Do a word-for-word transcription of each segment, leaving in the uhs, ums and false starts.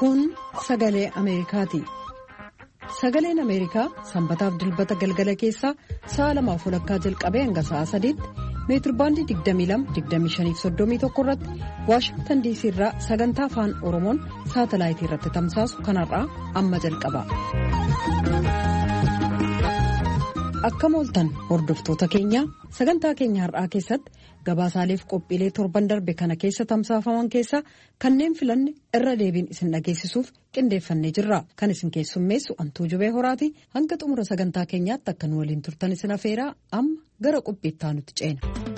Kun sagalee Ameerikaati. Sagaleen Ameerikaa sanbataaf dilbata galgala keessaa sa'a lamaaf walakkaa jalqabee hanga sa'a sadiitti meetirbaandii digdamii lama digdamii shanii fi soddomii tokko irratti Waashingtan diisii irraa sagantaa afaan Oromoon saatalaayitii irratti tamsaasu kanarraa amma jalqaba. Akkam ooltan hordoftoota keenya sagantaa keenya har'aa keessatti gabaasaaleef qophiilee torban darbe kana keessa tamsaafaman keessaa kanneen filanne irra deebiin isin dhageessisuuf qindeeffannee jirra. Kan isin keessummeessu Antuu Jubee Horaati. Hanga xumura sagantaa keenyaatti akka nu waliin turtan isin afeeraa amma gara qophiittaa nuti ceena.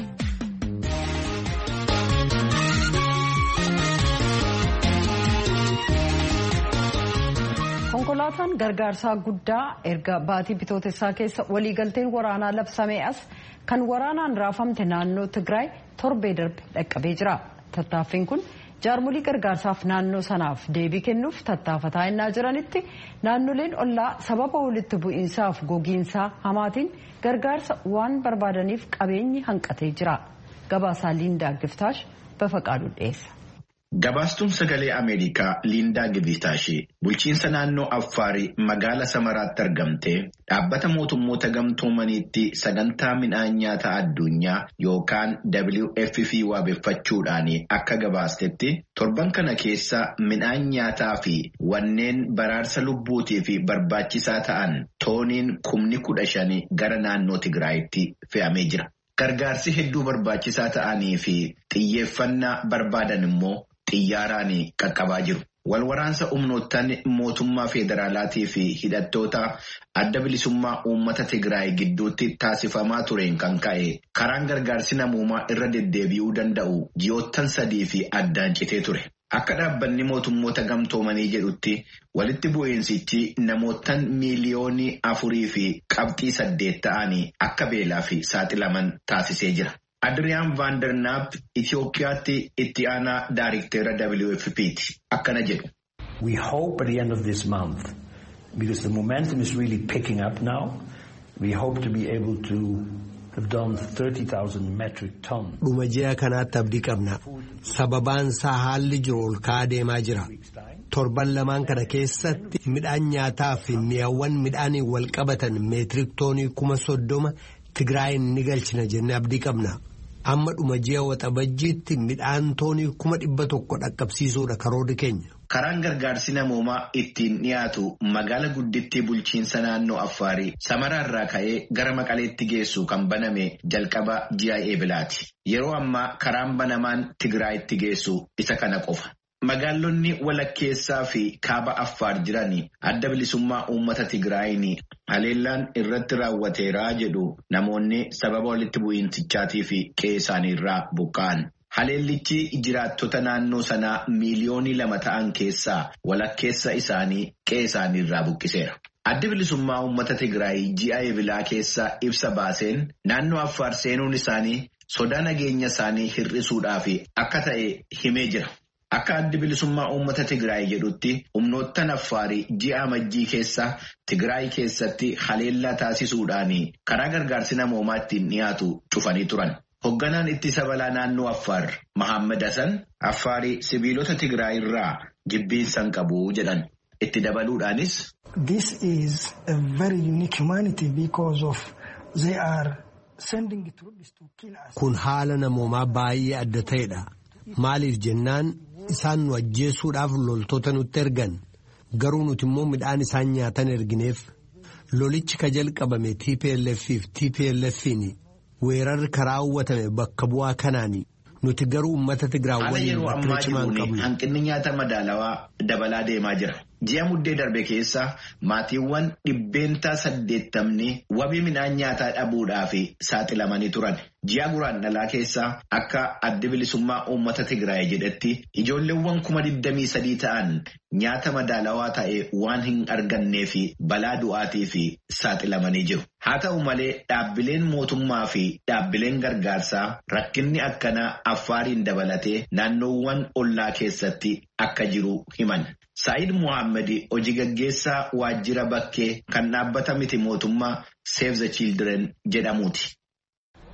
Konkolaataan gargaarsaa guddaa erga baatii bitootessaa keessa waliigalteen waraanaa labsamee as kan waraanaan raafamte naannoo Tigraay torbee darbe dhaqqabee jira. Tattaaffiin kun jaarmolii gargaarsaaf naannoo sanaaf deebii kennuuf tattaafataa innaa jiranitti naannoleen ollaa sababa walitti bu'iinsaaf gogiinsaa hamaatiin gargaarsa waan barbaadaniif qabeenyi hanqatee jira. Gabaasaa Liindaa Giftaash Bafaqaaduu dhiyeessa. Gabaastuun sagalee Ameerikaa Liindaa Givitaashii bulchiinsa naannoo Affaarii magaala Samaraatti argamtee dhaabbata mootummoota gamtoomaniitti sagantaa midhaan nyaataa addunyaa yookaan W F P waabeffachuudhaan akka gabaastetti torban kana keessa midhaan nyaataa fi wanneen baraarsa lubbuutiif barbaachisaa ta'an tooniin kumni kudha shanii gara naannoo Tigraayitti fe'amee jira. Gargaarsi hedduu barbaachisaa ta'anii fi xiyyeeffannaa barbaadan immoo xiyyaaraan qaqqabaa jiru. Walwaraansa humnoottan mootummaa federaalaatii fi hidhattoota adda bilisummaa uummata Tigraay gidduutti taasifamaa tureen kan ka'e karaan gargaarsi namoomaa irra deddeebi'uu danda'u ji'oottan sadii fi addaan citee ture. Akka dhaabbanni mootummoota gamtoomanii jedhutti walitti bu'iinsichi namoottan miiliyoonii afurii fi qabxii saddeet ta'anii akka beelaa fi saaxilaman taasisee jira. Adriyaan Vaandernaap Itoophiyaatti itti aanaa daayirikteera W F P ti. Akkana jedhu. We hope at the end of this month, because the momentum is really picking up now, we hope to be able to have done thirty thousand metric tons. Dhuma ji'a kanaatti abdii qabna. Sababaan isaa haalli jiru ol ka'aa deemaa jira. Torban lamaan kana keessatti midhaan nyaataa fi mi'aawwan midhaanii wal qabatan meetirik toonii kuma soddoma Tigraayin ni galchina jennee abdii qabna. Amma dhuma ji'a waxabajjiitti midhaan toonii kuma dhibba tokko dhaqqabsiisuudha karoorri keenya. Karaan gargaarsi namoomaa ittiin dhiyaatu magaala guddittii bulchiinsa naannoo Affaarii Samaraarraa ka'ee gara Maqaleetti geessu kan baname jalqaba ji'a eebilaati. Yeroo ammaa karaan banamaan Tigraayitti geessu isa kana qofa. Magaalonni walakkeessaa fi kaaba Affaar jiran adda bilisummaa uummata Tigraayin haleellaan irratti raawwateeraa jedhu namoonni sababa walitti bu'iinsichaatii fi qe'ee isaaniirraa buqqa'an. Haleellichi jiraattota naannoo sanaa miiliyoonii lama ta'an keessaa walakkeessa isaanii qe'ee isaaniirraa buqqiseera. Adda bilisummaa uummata Tigraay ji'a eebilaa keessaa ibsa baaseen naannoo Affaar seenuun isaanii sodaa nageenya isaanii hir'isuudhaaf akka ta'e himee jira. Akka adda bilisummaa uummata Tigraay jedhutti humnoottan Affaarii ji'a amajjii keessa Tigraay keessatti haleellaa taasisuudhaan karaa gargaarsi namoomaa ittiin dhiyaatu cufanii turan. Hoogganaan ittisa balaa naannoo Affaar Mahammad Hassan Affaarii sibiilota Tigraay irraa jibbiinsan qabu jedhan. Itti dabaluudhaanis. This is a very unique humanity because of they are sending troops to kill us. Kun haala namoomaa baay'ee adda ta'edha. Maaliif jennaan isaan nu ajjeesuudhaaf loltoota nutti ergan garuu nuti immoo midhaan isaan nyaatan ergineef lolichi ka jalqabame T P L F fi T P L F'n weerarri karaa hawwatame bakka bu'aa kanaani nuti garuu uummata Tigraay waliin bakka cimaan qabnu. Hanqinni nyaata madaalawaa dabalaa deemaa jira. Ji'a muddee darbe keessa maatiiwwan dhibbeentaa saddeettamni wabii midhaan nyaataa dhabuudhaaf saaxilamanii turan. Ji'a guraandhalaa keessa akka adda bilisummaa uummata Tigraay jedhetti ijoolleewwan kuma digdamii sadii ta'an nyaata madaalawaa ta'e waan hin argannee fi balaa du'aatii fi saaxilamanii jiru. Haa ta'u malee dhaabbileen mootummaa fi dhaabbileen gargaarsaa rakkinni akkanaa Affaariin dabalatee naannoowwan ollaa keessatti akka jiru himan. Saayid Muhammad hojii gaggeessaa waajjira bakkee kan dhaabbata miti mootummaa Save the Children jedhamuuti.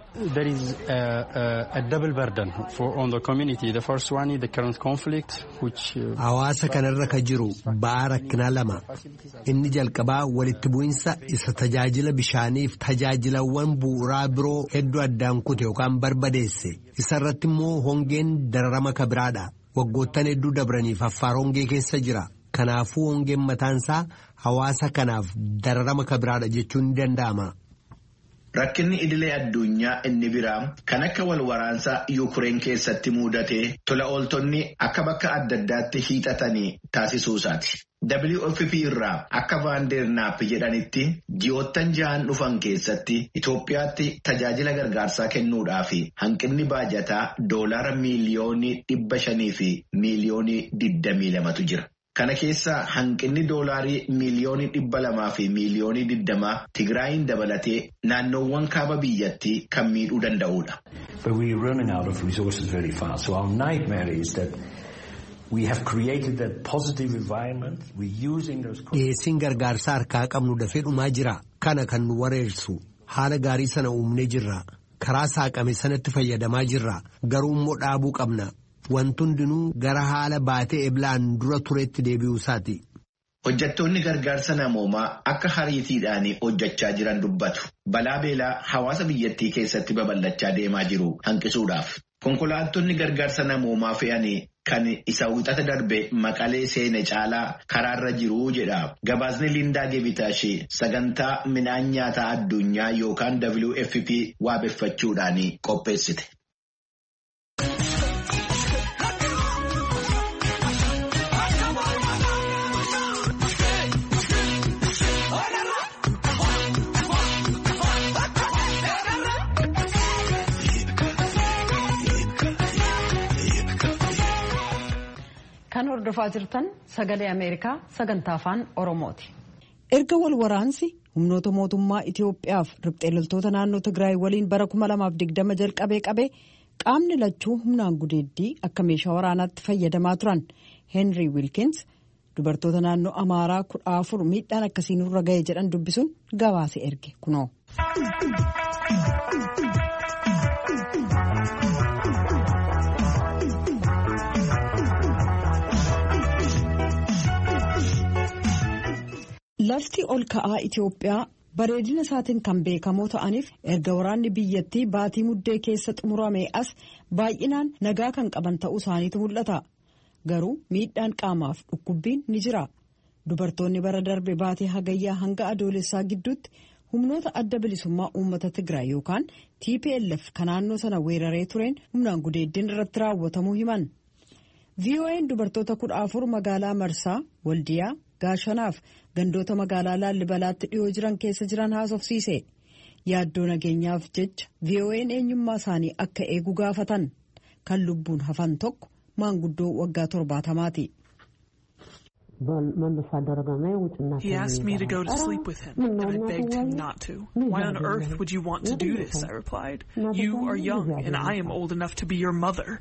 There is a, a, a double burden for on the community. The first one is the current conflict, which. Hawaasa kanarra ka jiru ba'aa rakkinaa lama. Inni jalqabaa walitti bu'insa isa tajaajila bishaaniif tajaajilawwan bu'uuraa biroo hedduu addaan kute yookaan barbadeesse. Isarratti immoo hongeen dararama kabiraadha. Waggoottan hedduu dabraniif affaar hongee keessa jira. Kanaafuu hongeen mataansaa hawaasa kanaaf dararama kabiraadha jechuun ni danda'ama. Rakkinni idilee addunyaa inni biraa kan akka wal waraansaa Yuukireen keessatti mudatee tola ooltonni akka bakka adda addaatti hiixatanii taasisuusaati. W F P irraa akka Vaandernaap jedhanitti ji'oottan ja'an dhufan keessatti Itoophiyaatti tajaajila gargaarsaa kennuudhaaf hanqinni baajataa doolaara miiliyoonii dhibba shanii fi miiliyoonii digdamii lamatu jira. Kana keessa hanqinni doolaarii miiliyoonii dhibba lamaa fi miiliyoonii digdamaa Tigraayin dabalatee naannoowwan kaaba biyyattii kan miidhuu danda'udha. But we are running out of resources very fast. So our nightmare is that we have created that positive environment. We're using those. Dhiyeessiin gargaarsaa harkaa qabnu dafee dhumaa jira. Kana kan nu wareersu haala gaarii sana uumnee jirra. Karaa saaqame sanatti fayyadamaa jirra. Garuu immoo dhaabuu qabna. Wanti hundinuu gara haala baatee eblaan dura turetti deebi'uu isaati. Hojjettoonni gargaarsa namoomaa akka hariitiidhaan hojjechaa jiran dubbatu. Balaa beelaa hawaasa biyyattii keessatti babal'achaa deemaa jiru hanqisuudhaaf. Konkolaattonni gargaarsa namoomaa fe'anii kan isa wixata darbe Maqalee seene caalaa karaarra jiru jedha. Gabaasni Lindaa Gebitaashee sagantaa midhaan nyaataa addunyaa yookaan W F P waabeffachuudhaan qopheessite. Kan hordofaa jirtan sagalee Ameerikaa sagantaa afaan Oromooti. Erga wal waraansi humnoota mootummaa Itoophiyaaf riphxee loltoota naannoo Tigraay waliin bara kuma lamaaf digdama jalqabee qabee qaamni lachuu humnaan gudeeddii akka meeshaa waraanaatti fayyadamaa turan. Henry Wilkins dubartoota naannoo Amaaraa kudha afur miidhaan akkasiin irra ga'e jedhan dubbisuun gabaase erge kunoo. Lafti ol ka'aa Itoophiyaa bareedina isaatiin kan beekamoo ta'aniif erga waraanni biyyattii baatii muddee keessa xumurame as baay'inaan nagaa kan qaban ta'uu isaaniitu mul'ata. Garuu miidhaan qaamaaf dhukkubbiin ni jira. Dubartoonni bara darbe baatii hagayyaa hanga adoolessaa gidduutti humnoota adda bilisummaa uummata Tigraay yookaan T P L F kan naannoo sana weeraree tureen humnaan gudeeddiin irratti raawwatamuu himan. V O A'n dubartoota kudha afur magaalaa Marsaa, Waldiyaa, Gaashanaaf gandoota magaalaa Laallibalaatti dhiyoo jiran keessa jiran haasofsiise. Yaaddoo nageenyaaf jecha V O A'n eenyummaa isaanii akka eegu gaafatan. Kan lubbuun hafan tokko maanguddoo waggaa torbaatamaati. He asked me to go to sleep with him, and I begged him not to. Why on earth would you want to do this? I replied. You are young, and I am old enough to be your mother.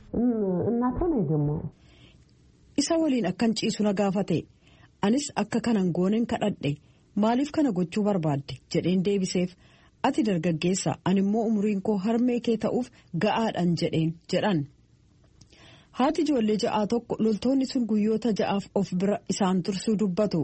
Isa waliin akkan ciisu na gaafate. Anis akka kanan goonen kadhadhe maaliif kana gochuu barbaadde jedheen deebiseef ati dargaggeessa ani immoo umriin koo harmee kee ta'uuf ga'aadhaan jedheen jedhan. Haati ijoollee ja'aa tokko loltoonni sun guyyoota ja'aaf of bira isaan tursuu dubbatu.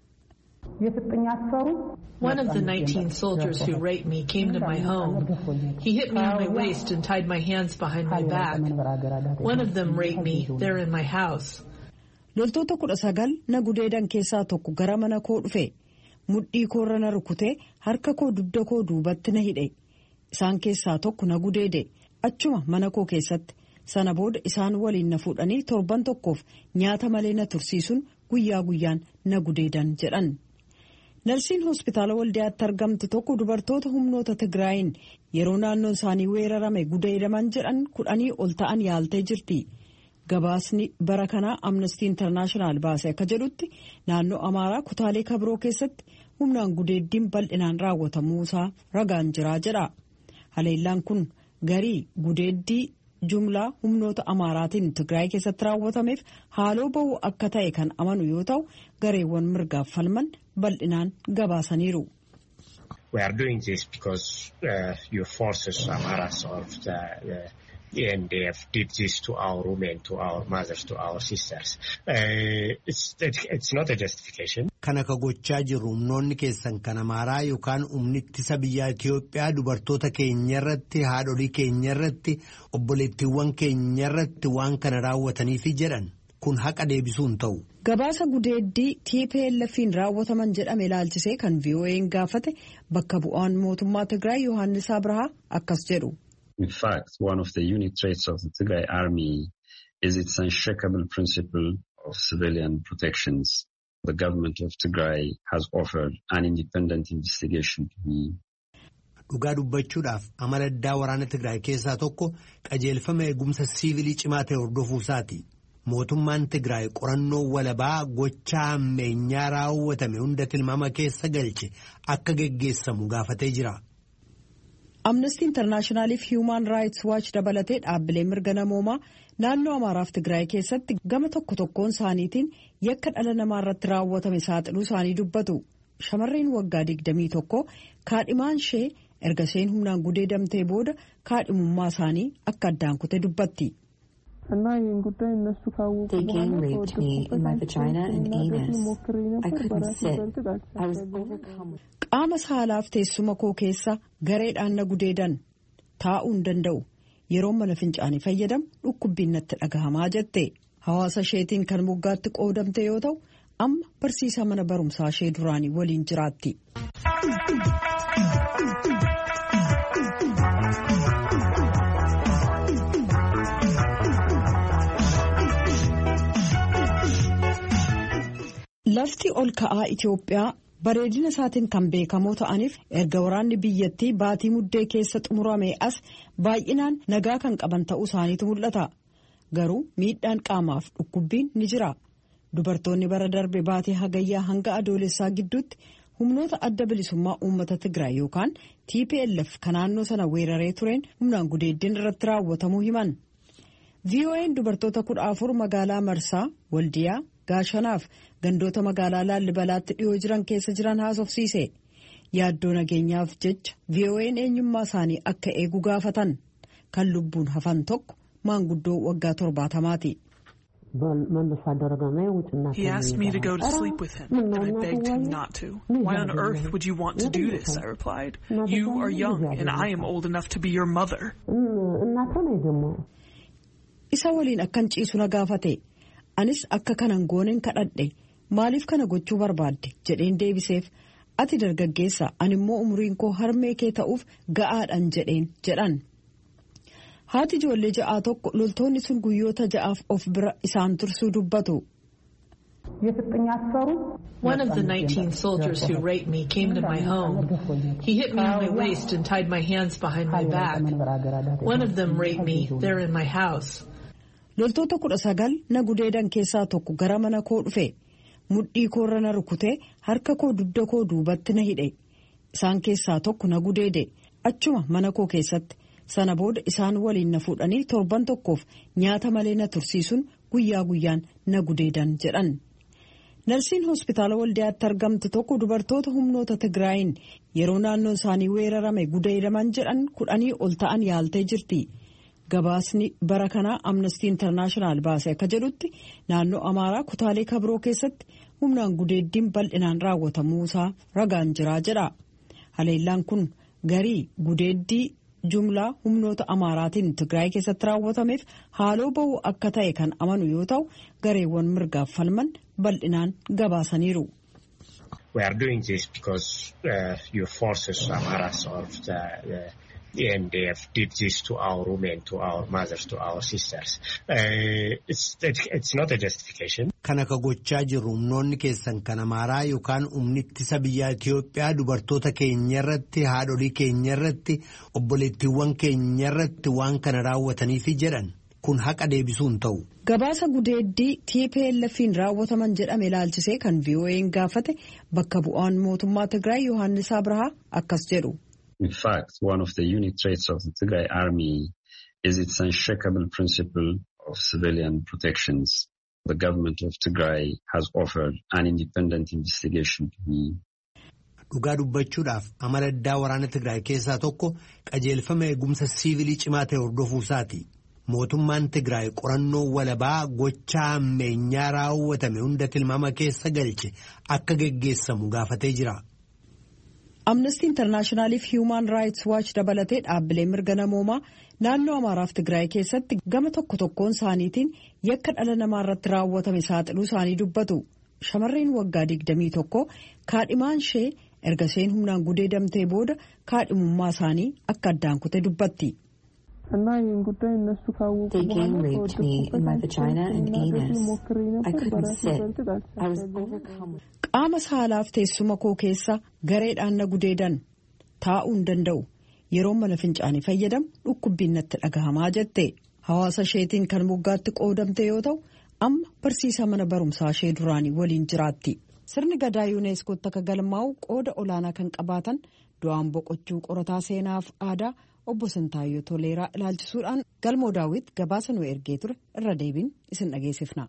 One of the nineteen soldiers who raped me came to my home. He hit me on my waist and tied my hands behind my back. One of them raped me there in my house. Loltoota kudha sagal na gudeedan keessaa tokko gara mana koo dhufe. Mudhii koorra na rukutee harka koo dugda koo duubatti na hidhe. Isaan keessaa tokko na gudeede. Achuma mana koo keessatti. Sana booda isaan waliin na fuudhanii torban tokkoof nyaata malee na tursiisuun guyyaa guyyaan na gudeedan jedhan. Narsiin hospitaala Waldiyaatti argamtu tokko dubartoota humnoota Tigraayin yeroo naannoon isaanii weerarame gudeedaman jedhan kudhanii ol ta'an yaaltee jirti. Gabaasni bara kanaa Amnesty International baase akka jedhutti naannoo Amaaraa kutaalee kabiroo keessatti humnaan gudeeddiin bal'inaan raawwatamuu isaa ragaan jiraa jedha. Haleellaan kun garii gudeeddii jumlaa humnoota Amaaraatiin Tigraay keessatti raawwatameef haaloo bahuu akka ta'e kan amanu yoo ta'u gareewwan mirgaaf falman bal'inaan gabaasaniiru. We are doing this because uh, your forces, Amaras or the, the E N D F, did this to our women, to our mothers, to our sisters. Uh, it's it's not a justification. Kana ka gochaa jiru humnoonni keessan kan Amaaraa yookaan humni ittisa biyyaa Itoophiyaa dubartoota keenya irratti haadholii keenya irratti obboleettiiwwan keenya irratti waan kana raawwataniifi jedhan kun haqa deebisuun ta'u. Gabaasa gudeeddii T P L F'n raawwataman jedhame ilaalchisee kan V O A'n gaafate bakka bu'aan mootummaa Tigraay Yohaannis Abrahaa akkas jedhu. In fact, one of the unique traits of the Tigray army is its unshakable principle of civilian protections. The government of Tigray has offered an independent investigation to me. Dhugaa dubbachuudhaaf amala addaa waraana Tigraay keessaa tokko qajeelfama eegumsa siivilii cimaa ta'e hordofuusaati. Mootummaan Tigraay qorannoo walabaa gochaa ammeenyaa raawwatame hunda tilmaama keessa galche akka geggeessamu gaafatee jira. Amnesty International fi Human Rights Watch dabalatee dhaabbilee mirga namoomaa naannoo Amaaraaf Tigraay keessatti gama tokko tokkoon isaaniitiin yakka dhala namaa irratti raawwatame saaxiluu isaanii dubbatu. Shamarreen waggaa digdamii tokko kaadhimaan ishee erga isheen humnaan gudeedamtee booda kaadhimummaa isaanii akka addaan kute dubbatti. They gang raped me in my vagina and anus. I couldn't sit. I was overcome. Qaama saalaaf teessuma koo keessa gareedhaan na gudeedan taa'uu hin danda'u yeroo mana fincaanii fayyadamu dhukkubbiin natti dhagahamaa jette. Hawaasa isheetiin kan moggaatti qoodamte yoo ta'u amma barsiisaa mana barumsaa ishee duraanii waliin jiraatti. Lafti ol ka'aa Itoophiyaa bareedina isaatiin kan beekamoo ta'aniif erga waraanni biyyattii baatii muddee keessa xumurame as baay'inaan nagaa kan qaban ta'uu isaaniitu mul'ata. Garuu miidhaan qaamaaf dhukkubbiin ni jira. Dubartoonni bara darbe baatii hagayyaa hanga adoolessaa gidduutti humnoota adda bilisummaa uummata Tigraay yookaan T P L F kan naannoo sana weeraree tureen humnaan gudeeddiin irratti raawwatamuu himan. V O A'n dubartoota kudha afur magaalaa Marsaa, Waldiyaa, Gaashanaaf gandoota magaalaa Laallibalaatti dhiyoo jiran keessa jiran haasofsiise. Yaaddoo nageenyaaf jecha V O A'n eenyummaa isaanii akka eegu gaafatan. Kan lubbuun hafan tokko maanguddoo waggaa torbaatamaati. He asked me to go to sleep with him, and I begged him not to. Why on earth would you want to do this? I replied. You are young, and I am old enough to be your mother. Isa waliin akkan ciisu na gaafate. Anis akka kanan gooneen kadhadhe maaliif kana gochuu barbaadde jedheen deebiseef ati dargaggeessa ani immoo umriin koo harmee kee ta'uuf ga'aadhaan jedheen jedhan. Haati ijoollee ja'aa tokko loltoonni sun guyyoota ja'aaf of bira isaan tursuu dubbatu. One of the nineteen soldiers who raped me came to my home. He hit me on my waist and tied my hands behind my back. One of them raped me there in my house. Loltoota kudha sagal na gudeedan keessaa tokko gara mana koo dhufe. Mudhii koorra na rukutee harka koo dugda koo duubatti na hidhe. Isaan keessaa tokko na gudeede. Achuma mana koo keessatti. Sana booda isaan waliin na fuudhanii torban tokkoof nyaata malee na tursiisuun guyyaa guyyaan na gudeedan jedhan. Narsiin hospitaala Waldiyaatti argamte tokko dubartoota humnoota Tigraayin yeroo naannoon isaanii weerarame gudeedaman jedhan kudhanii ol ta'an yaaltee jirti. Gabaasni bara kanaa Amnesty International baase akka jedhutti naannoo Amaaraa kutaalee kabiroo keessatti humnaan gudeeddiin bal'inaan raawwatamuu isaa ragaan jiraa jedha. Haleellaan kun garii gudeeddii jumlaa humnoota Amaaraatiin Tigraay keessatti raawwatameef haaloo ba'uu akka ta'e kan amanu yoo ta'u gareewwan mirgaaf falman bal'inaan gabaasaniiru. We are doing this because uh, your forces, Amaras or the, the E N D F, did this to our women, to our mothers, to our sisters. Uh, it's it's not a justification. Kana ka gochaa jiru humnoonni keessan kan Amaaraa yookaan humni ittisa biyyaa Itoophiyaa dubartoota keenya irratti haadholii keenya irratti obboleettiiwwan keenya irratti waan kana raawwataniifi jedhan kun haqa deebisuun ta'u. Gabaasa gudeeddii T P L F'n raawwataman jedhame ilaalchisee kan V O A'n gaafate bakka bu'aan mootummaa Tigraay Yohaannis Abrahaa akkas jedhu. In fact, one of the unique traits of the Tigray army is its unshakable principle of civilian protections. The government of Tigray has offered an independent investigation to me. Dhugaa dubbachuudhaaf amala addaa waraana Tigraay keessaa tokko qajeelfama eegumsa siivilii cimaa ta'e hordofuusaati. Mootummaan Tigraay qorannoo walabaa gochaa ammeenyaa raawwatame hunda tilmaama keessa galche akka geggeessamu gaafatee jira. Amnesty International fi Human Rights Watch dabalatee dhaabbilee mirga namoomaa naannoo Amaaraaf Tigraay keessatti gama tokko tokkoon isaaniitiin yakka dhala namaa irratti raawwatame saaxiluu isaanii dubbatu. Shamarreen waggaa digdamii tokko kaadhimaan ishee erga isheen humnaan gudeedamtee booda kaadhimummaa isaanii akka addaan kute dubbatti. They gang raped me in my vagina and anus. I couldn't sit. I was overcome. Qaama saalaaf teessuma koo keessa gareedhaan na gudeedan taa'uu hin danda'u. Yeroo mana fincaanii fayyadamu dhukkubbiin natti dhagahamaa jette. Hawaasa isheetiin kan moggaatti qoodamte yoo ta'u amma barsiisaa mana barumsaa ishee duraanii waliin jiraatti. Sirni gadaa yuuneeskootti akka galmaa'u qooda olaanaa kan qabaatan du'aan boqochuu qorataa seenaaf aadaa obbo Sintaayyoo Toleeraa ilaalchisuudhaan galmoo daawwit gabaasa nu ergee ture irra deebiin isin dhageessifna.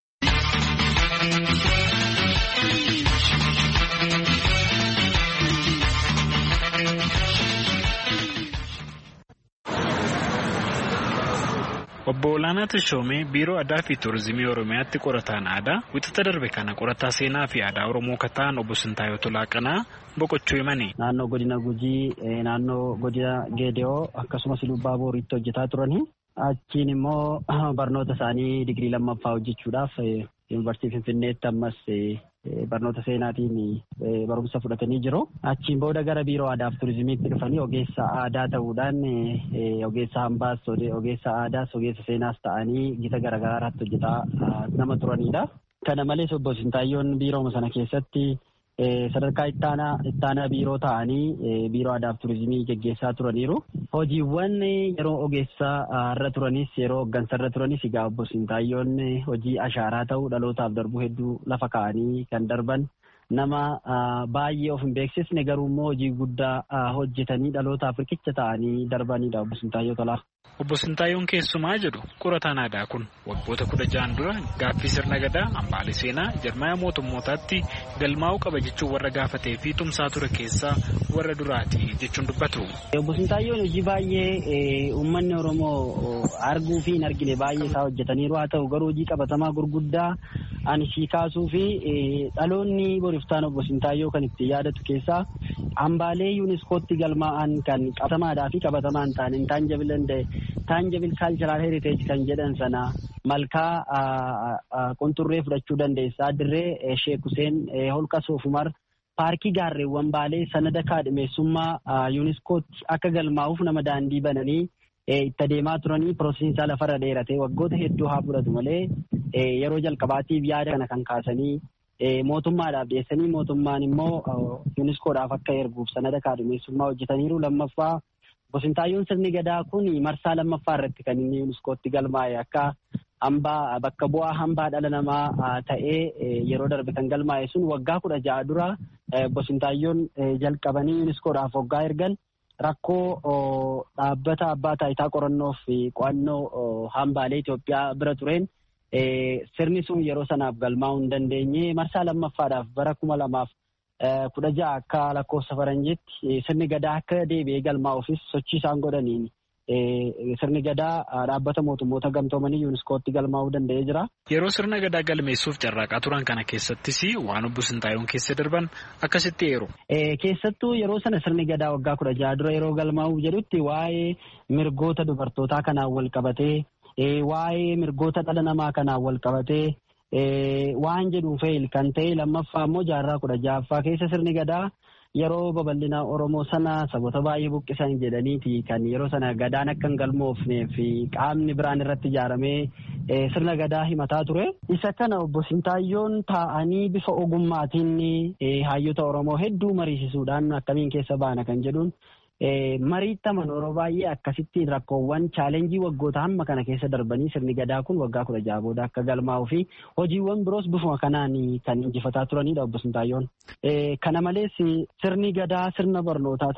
Obbo Olaanaa Tashoomee Biiroo Aadaa fi Turizimii Oromiyaatti qorataan aadaa wixata darbe kana qorataa seenaa fi aadaa Oromoo kataan obbo Sintaayyoo Tolaaqanaa boqochuu himani. Naannoo godina Gujii, naannoo godina Geediyoo akkasumas Lubbaa Booriitti hojjetaa turani. Achiin immoo barnoota isaanii digirii lammaffaa hojjechuudhaaf Yuunivarsiitii Finfinneetti ammas barnoota seenaatiin barumsa fudhatanii jiru. Achiin booda gara Biiroo Aadaa fi Turizimiitti dhufanii ogeessa aadaa ta'uudhaan ogeessa hambaas, ogeessa aadaas, ogeessa seenaas ta'anii gita garaagaraatti hojjetaa nama turanidha. Kana malees obbo Sintaayyoon biirooma sana keessatti sadarkaa ittaanaa ittaanaa biiroo ta'anii Biiroo Aadaa fi Turizimii geggeessaa turaniiru. Hojiiwwan yeroo ogeessaa irra turanis yeroo hoggansa irra turanis egaa obbo Sintaayyoon hojii ashaaraa ta'uu dhalootaaf darbuu hedduu lafa kaa'anii kan darban nama baay'ee of hin beeksisne garuu immoo hojii guddaa hojjetanii dhalootaaf riqicha ta'anii darbanidha obbo Sintaayyoo Tolaa. Obbo Sintaayyoon keessumaa jedhu qorataan aadaa kun waggoota kudha ja'an dura gaaffii sirna gadaa hambaalee seenaa jarmaya mootummootaatti galmaa'uu qaba jechuun warra gaafatee fi tumsaa ture keessaa warra duraati jechuun dubbatu. Obbo Sintaayyoon hojii baay'ee uummanni Oromoo arguu fi hin argine baay'ee isaa hojjetaniiru. Haa ta'u garuu hojii qabatamaa gurguddaa ani sii kaasuu fi dhaloonni boriftaan obbo Sintaayyoo kan itti yaadatu keessaa hambaalee yuuniskootti galmaa'an kan qabatamaadhaa fi qabatamaa hin taane intangible tangible cultural heritage kan jedhan sana malkaa qunxurree fudhachuu dandeessaa. Dirree Sheek Huseen, holqa Soofumar, paarkii gaarreewwan baalee sanada kaadhimeessummaa yuuniskootti akka galmaa'uuf nama daandii bananii itti adeemaa turanii piroosesiinsaa lafarra dheeratee waggoota hedduu haa fudhatu malee yeroo jalqabaatiif yaada kana kan kaasanii mootummaadhaaf dhiyeessanii mootummaan immoo yuuniskoodhaaf akka erguuf sanada kaadhimeessummaa hojjetaniiru. Lammaffaa obbo Sintaayyoon sirni gadaa kun marsaa lammaffaa irratti kan inni yuuniskootti galmaa'e akka hambaa bakka bu'aa hambaa dhala namaa ta'ee yeroo darbe kan galmaa'e sun waggaa kudha ja'a dura obbo Sintaayyoon jalqabanii yuuniskoodhaaf waggaa ergan rakkoo dhaabbata abbaa taayitaa qorannoo fi qo'annoo hambaalee Itoophiyaa bira tureen sirni sun yeroo sanaaf galmaa'uu hin dandeenye marsaa lammaffaadhaaf bara kuma lamaaf kudha ja'a akka lakkoofsa faranjiitti sirni gadaa akka deebi'ee galmaa'uufis sochii isaan godhaniin sirni gadaa dhaabbata mootummoota gamtoomanii yuuniskootti galmaa'uu danda'ee jira. Yeroo sirna gadaa galmeessuuf carraaqaa turan kana keessattis waan obbo Sintaayyoon keessa darban akkasitti eeru. Keessattuu yeroo sana sirni gadaa waggaa kudha ja'a dura yeroo galmaa'uuf jedhutti waa'ee mirgoota dubartootaa kanaan wal qabatee waa'ee mirgoota dhala namaa kanaan wal qabatee waan jedhuun fe'il kan ta'e lammaffaa immoo jaarraa kudha ja'affaa keessa sirni gadaa yeroo babal'ina Oromoo sana saboota baay'ee buqqisan jedhaniiti kan yeroo sana gadaan akka hin galmoofnee fi qaamni biraan irratti ijaaramee sirna gadaa himataa ture. Isa kana obbo Sintaayyoon taa'anii bifa ogummaatiin hayyoota Oromoo hedduu mariisisuudhaan akkamiin keessa baana kan jedhuun mariittaman yeroo baay'ee akkasittiin rakkoowwan chaalenjii waggoota hamma kana keessa darbanii sirni gadaa kun waggaa kudha ja'a booda akka galmaa'uu fi hojiiwwan biroos bifuma kanaan kan injifataa turanidha obbo Sintaayyoon. Kana malees sirni gadaa sirna barnootaa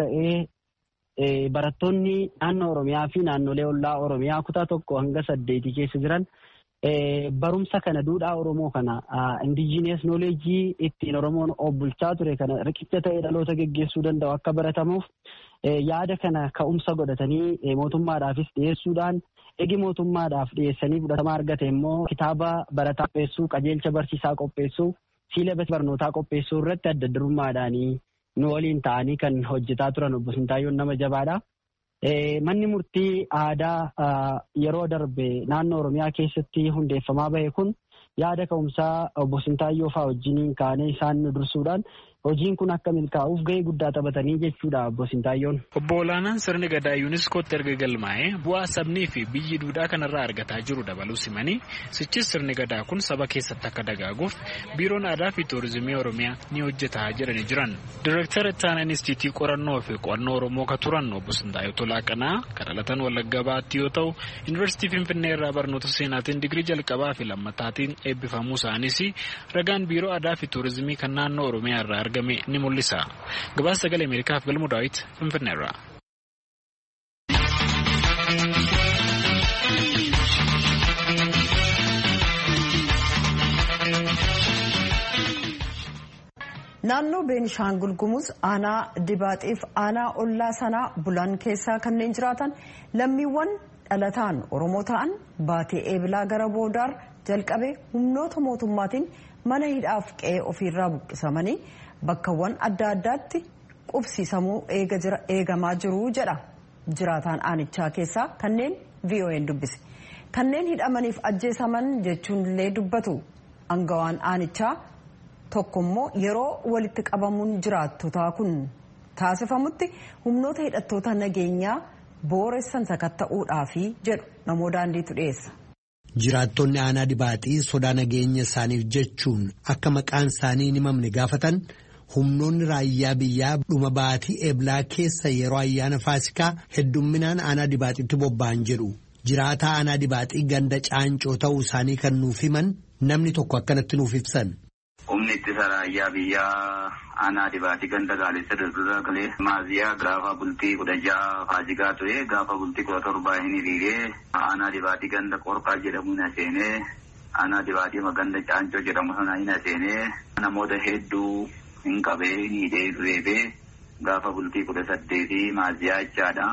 ta'ee barattoonni naannoo Oromiyaa fi naannolee ollaa Oromiyaa kutaa tokko hanga saddeetii keessa jiran barumsa kana duudhaa Oromoo kana indigenous knowledge ittiin Oromoon of bulchaa ture kana riqicha ta'ee dhaloota geggeessuu danda'u akka baratamuuf yaada kana ka'umsa godhatanii mootummaadhaafis dhiyeessuudhaan egi mootummaadhaaf dhiyeessanii fudhatama argate immoo kitaaba barataa qopheessuu qajeelcha barsiisaa qopheessuu siilabas barnootaa qopheessuu irratti adda durummaadhaanii nu waliin ta'anii kan hojjetaa turan obbo Sintaayyoon nama jabaadha. Manni murtii aadaa yeroo darbe naannoo Oromiyaa keessatti hundeeffamaa bahe kun yaada ka'umsaa obbo Sintaayyoo fa'aa wajjiniin kaanee isaan nu dursuudhaan hojiin kun akka milkaa'uuf gahee guddaa taphatanii jechuudha obbo Sintaayyoon. Obbo Olaanaan sirni gadaa yuuniskootti erga galmaa'ee bu'aa sabnii fi biyyi duudhaa kanarraa argataa jiru dabaluu simanii sichis sirni gadaa kun saba keessatti akka dagaaguuf biiroon aadaa fi tuurizimii Oromiyaa ni hojjetaa jedhanii jiran. Direektara ittaanaa Inistiitii qorannoo fi qo'annoo Oromoo ka turan obbo Sintaayyoo Tolaaqanaa kan dhalatan Wallagga Baatti yoo ta'u Yuunivarsiitii Finfinnee irraa barnoota seenaatiin digirii jalqabaa fi lammataatiin eebbifamuu isaaniis ragaan biiroo aadaa fi tuurizimii kan naannoo Oromiyaa irraa argame ni mul'isa. Gabaasa sagalee Ameerikaaf Galmuu Daawit Finfinnee irraa. Naannoo Beenishaangul Gumuz aanaa Dibaaxiif aanaa ollaa sanaa bulan keessaa kanneen jiraatan lammiiwwan dhalataan Oromoo ta'an baatee eebilaa gara boodaar jalqabe humnoota mootummaatiin mana hidhaaf qe'ee ofiirraa buqqisamanii bakkawwan adda addaatti qubsiisamuu eegamaa jiru jedha jiraataan aanichaa keessaa kanneen V O N dubbise. Kanneen hidhamaniif ajjeesaman jechuun illee dubbatu. Angawaan aanichaa tokkommoo yeroo walitti qabamuun jiraattotaa kun taasifamutti humnoota hidhattoota nageenyaa booressan sakatta'uudhaafi jedhu namoo daandiitu dhiyeessa. Jiraattonni aanaa Dibaaxii sodaa nageenya isaaniif jechuun akka maqaan isaanii hin himamne gaafatan humnoonni raayyaa biyyaa dhuma baatii eeblaa keessa yeroo ayyaana Faasikaa heddumminaan aanaa Dibaaxiitti bobba'an jedhu. Jiraataa aanaa Dibaaxii ganda caancoo ta'uu isaanii kan nuuf himan namni tokko akkanatti nuuf ibsan. Humni ittisa raayyaa biyyaa aanaa Dibaaxii ganda gaalessa daldalaa galee maaziyaa gaafa bultii kudha jaha Faasikaa ture gaafa bultii kudha torbaa hin hiriiree aanaa Dibaaxii ganda qorqaa jedhamu hin seenee aanaa Dibaaxii ganda caancoo jedhamu sana hin seenee namoota hedduu hin qabee hin hidhee reebee gaafa bultii kudha saddeetii maaziyaa jechaadha.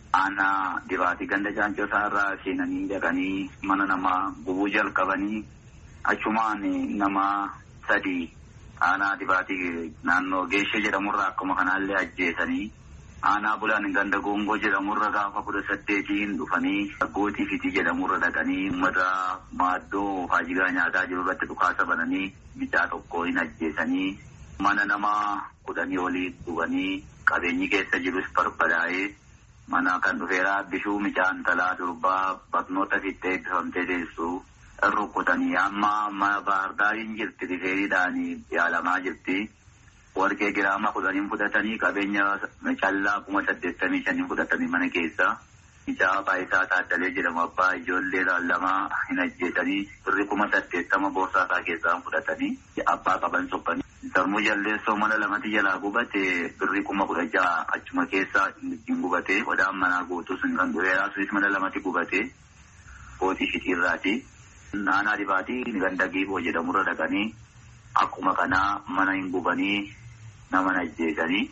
Aanaa Dibaaxii ganda caancoo isaarraa seenanii dhaqanii mana namaa gubuu jalqabanii achumaan nama sadii aanaa Dibaaxii naannoo Geeshee jedhamurraa akkuma kanaallee ajjeesanii aanaa bulaan ganda Goongoo jedhamurra gaafa kudha saddeetiin dhufanii Gootii Fitii jedhamurra dhaqanii uummata maaddoo faajigaa nyaataa jiru irratti dhukaasa bananii bichaa tokko hin ajjeesanii mana namaa kudhanii olii gubanii qabeenyi keessa jirus barbadaa'ee mana kan dhufeeraa bishuu micaan talaa durbaa barnoota fittee eebbifamtee teessu rukutanii amma mana baardaariin jirti rifeeriidhaan yaalamaa jirti. Warqee giraama kudhaniin fudhatanii qabeenya callaa kuma saddeettamii shaniin fudhatanii mana keessa. Micaa Baayisaa Taaddalee jedhamu abbaa ijoollee lamaa hin ajjeesanii birri kuma saddeettama boorsaa isaa keessaa fudhatanii abbaa qaban sokkanii. Sammuu jalleessoo mana lamatti jalaa gubate birri kuma kudha jaha achuma keessaa hin gubate odaan manaa guutus hin kan dureeraa sunis mana lamatti gubate Gootii Fitiirraati. Aanaa Dibaaxii ganda Giiboo jedhamurra dhaqanii akkuma kanaa mana hin gubanii nama ajjeesanii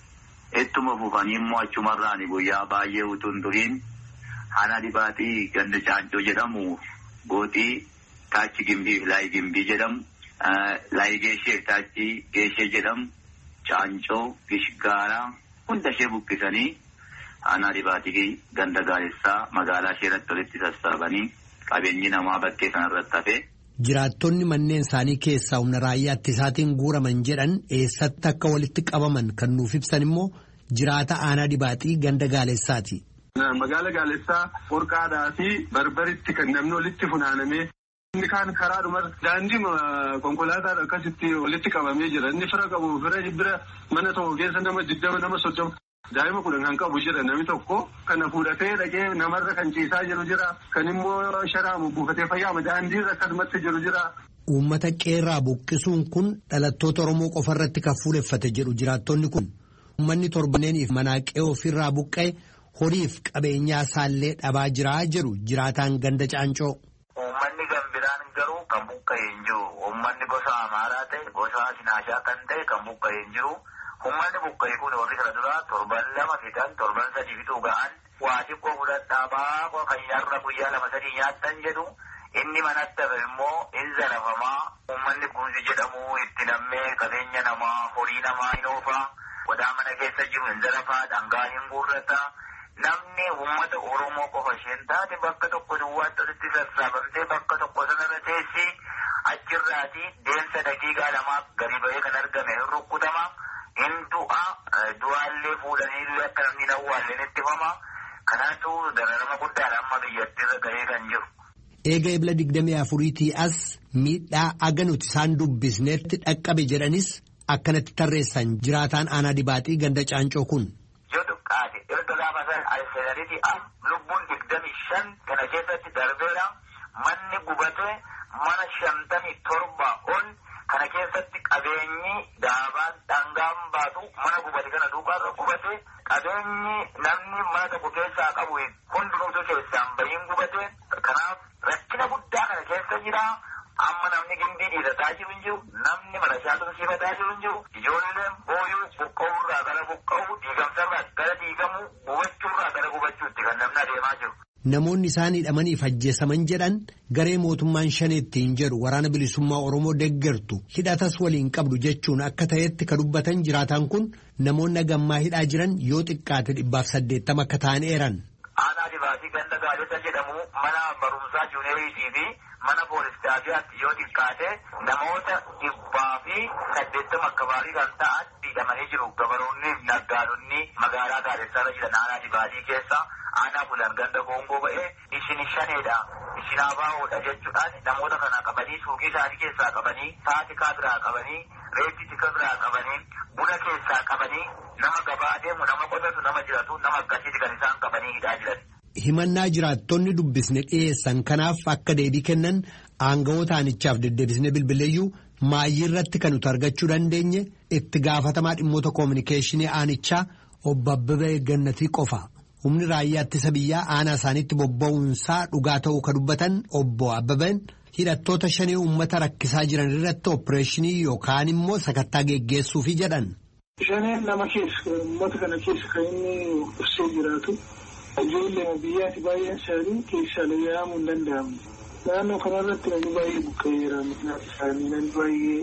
ittuma fufanii immoo achumarraan guyyaa baay'ee utuu hin turiin aanaa Dibaaxii ganda Caancoo jedhamu Gootii Taachi Gimbii fi Laayi Gimbii jedhamu Laayi Geeshee Taachi Geeshee jedhamu Caancoo Gishgaaraa hunda ishee buqqisanii aanaa Dibaaxii ganda Gaalessaa magaalaa ishee irratti walitti sassaabanii qabeenyi namaa bakkee sanarratti hafe. Jiraattonni manneen isaanii keessaa humna raayyaa ittisaatiin guuraman jedhan eessatti akka walitti qabaman kan nuuf ibsan immoo jiraata aanaa Dibaaxii ganda Gaalessaati. Magaala Gaalessaa Qorqaadhaa fi Barbaritti kan namni walitti funaanamee inni kaan karaadhuma daandii konkolaataa akkasitti walitti qabamee jira. Inni fira qabu fira bira mana tokko keessa nama digdama nama soddoma. Daa'ima kudhan kan qabu jira namni tokko kana fuudhatee dhaqee namarra kan ciisaa jiru jira kan immoo sharaamu buufatee fayyaama daandiirra akkasumatti jiru jira. Uummata qeerraa buqqisuun kun dhalattoota Oromoo qofa irratti kan fuuleffate jedhu jiraattonni kun uummanni torbaneeniif manaaqee ofirraa buqqa'e horiif qabeenyaa isaallee dhabaa jiraa jedhu jiraataan ganda Caancoo. Uummanni biraan garuu kan buqqa'ee hin jiru. Uummanni gosa Amaaraa ta'e gosa Sinaashaa kan ta'e kan buqqa'ee hin jiru. Uummanni buqqa'ee kun warri kana duraa torban lama fixan torban sadii fixuu ga'an waa xiqqoo fudhadhaa baaqoo kan nyarra guyyaa lama sadii nyaattan jedhu inni manatti hafe immoo in zarafamaa uummanni kuusi jedhamu itti nammee qabeenya namaa horii namaa hin oofaa qodaa mana keessa jiru hin zarafaa dhangaa hin guurrata namni uummata Oromoo qofa isheen taate bakka tokko duwwaatti walitti sassaabamtee bakka tokko sanarra teessi achirraati deemsa daqiiqaa lamaa gadi ba'ee kan argame hin rukkutama. In du'a du'aallee fuudhaniillee akka namni hin awwaalleen ittifama. Kanaatu dararama guddaadha amma biyyattiirra gahee kan jiru. Eega ebla digdamii afuriitii as miidhaa aga nuti isaan dubbisneetti dhaqqabe jedhanis akkanatti tarreessan jiraataan aanaa dibaaxii ganda caancoo kun. Yoo xiqqaate erga gaafa san alseenariitii am lubbuun digdamii shan kana keessatti darbeera manni gubate mana shantamii torba ol. Kana keessatti qabeenyi daabaan dhangaan baatu mana gubate kana duubaarra gubate qabeenyi namni mana tokko keessaa qabu hundumtuu keessaan bahiin gubate kanaaf rakkina guddaa kana keessa jira amma namni gindii dhiisataa jiru hin jiru namni marashaa tumsiifataa jiru hin jiru ijoolleen booyuu buqqa'uurraa gara buqqa'uu diigamsarraa gara diigamuu gubachuurraa gara gubachuutti kan namni adeemaa jiru. Namoonni isaan hidhamanii ajjeesaman jedhan garee mootummaan shaneetti hin jedhu waraana bilisummaa Oromoo deeggartu hidhatas waliin qabdu jechuun akka ta'etti ka dubbatan jiraataan kun namoonni gammaa hidhaa jiran yoo xiqqaate dhibbaaf saddeettama akka ta'an eeran. Aanaa dibaatii ganda gaadota jedhamu mana barumsaa juuneeriitii fi mana poolis xaabiyaatti yoo xiqqaate namoota dhibbaa fi saddeettama akka baarii kan ta'an hidhamanii jiru gabaroonni naggaadonni magaalaa gaadessaarra jiran aanaa dibaatii keessa. Aanaa bulan ganda goongoo ba'ee isin shaneedha isin abaahoodha jechuudhaan namoota kana qabanii suuqii isaanii keessaa qabanii taatikaa biraa qabanii reetti tika biraa qabanii buna keessaa qabanii nama gabaa deemu nama qotatu nama jiratu nama akkasiiti kan isaan qabanii hidhaa jiran. Himannaa jiraattonni dubbisne dhiyeessan kanaaf akka deebii kennan aangawoota aanichaaf deddeebisne bilbileeyyuu maayii irratti kan nuti argachuu dandeenye itti gaafatamaa dhimmoota koominikeeshinii aanichaa obbo Abbabee Gannatii qofa. Humni raayyaa ittisa biyyaa aanaa isaaniitti bobba'uunsaa dhugaa ta'uu ka dubbatan obbo Abbabeen hidhattoota shanii uummata rakkisaa jiran irratti opereeshinii yookaan immoo sakattaa geggeessuufi jedhan. Shaneen nama keessa uummata kana keessa kan inni ibsee jiraatu ijoollee biyyaatti baay'een isaanii keessaa yaa'amuu hin danda'amu. Naannoo kanarratti namni baay'ee buqqa'eera midhaan isaanii namni baay'ee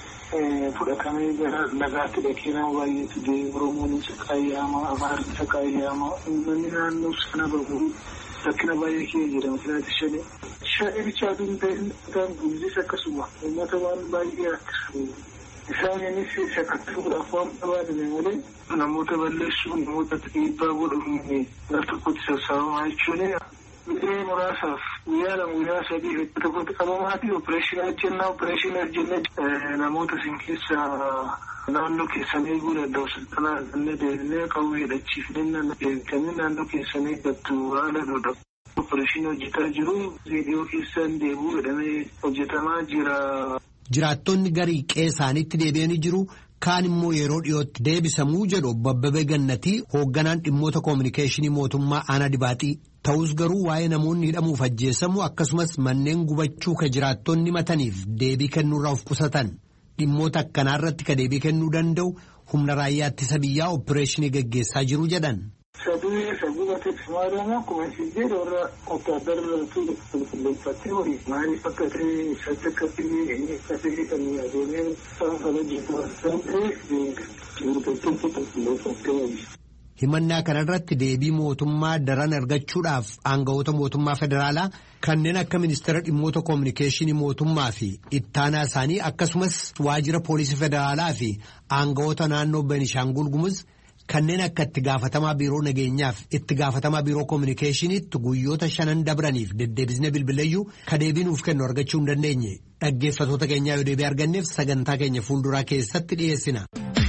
fudhatamee gara lagaatti dhaqee nama baay'eetu deema Oromoon saqaayyama Amaarri saqaayyama uummanni naannoo sana bahu rakkina baay'ee kee jedhama filaati shanii. Shanii bichaatu hin ta'in guddis akkasuma uummata waan baay'ee rakkisu. Isaanis sakatta'uudhaaf waan barbaadame malee namoota balleessuu namoota dhiibbaa godhamu gara tokkotti sassaabamaa jechuun Biree muraasaaf guyyaa lama guyyaa sadii itti tokkotti qabamaa fi opereeshinii hojjennaa opereeshinii hojjennee namoota isin keessa naannoo keessan eeguu danda'u sultanaa kanneen deebinee qawwee hidhachiifnee deebitanii naannoo keessan eeggattu haala dhodha. Opereeshinii hojjetaa jiru viidiyoo keessan deebuu jedhamee hojjetamaa jira. Jiraattonni garii qe'ee isaaniitti deebi'anii jiru. Kaan immoo yeroo dhiyootti deebisamuu jedhu obbo Abbabee Gannatii hoogganaan dhimmoota koominikeeshinii mootummaa aanaa dibaaxii. Ta'us garuu waa'ee namoonni hidhamuuf ajjeesamu akkasumas manneen gubachuu ka jiraattonni mataniif deebii kennuurraa of qusatan dhimmoota akkanaarratti ka deebii kennuu danda'u humna raayyaa ittisa biyyaa opereeshinii gaggeessaa jiru jedhan. Saduu sagubate maadama akkuma isin jedhu warra wotaadaratu qulqulleeffattee walii maaliif akka ta'e isatti akkatti akkasii kan adeemee sana sana jiru waan ta'eef gurgurtoota qulqulleeffattee walii. Himannaa kanarratti deebii mootummaa daran argachuudhaaf aangawoota mootummaa federaalaa kanneen akka ministeera dhimmoota koominikeeshinii mootummaa fi ittaanaa isaanii akkasumas waajjira poolisii federaalaa fi aangawoota naannoo Benishaangul Gumuz kanneen akka itti gaafatamaa biiroo nageenyaaf itti gaafatamaa biiroo koominikeeshiniitti guyyoota shanan dabraniif deddeebisne bilbileeyyuu ka deebii nuuf kennu argachuu hin dandeenye dhaggeeffatoota keenyaa yoo deebii arganneef sagantaa keenya fuulduraa keessatti dhiyeessina.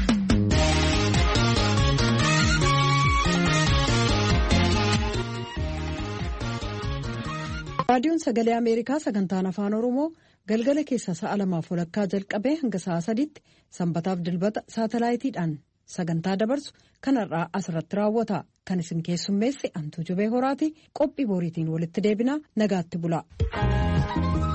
raadiyoon sagalee ameerikaa sagantaan afaan oromoo galgala keessa sa'a lamaaf walakkaa jalqabee hanga sa'a sadiitti sanbataaf dilbata saatalaayitiidhaan sagantaa dabarsu kanarraa asirratti raawwata kan isin keessummeesse antuu jubee horaati qophii boriitiin walitti deebina nagaatti bula.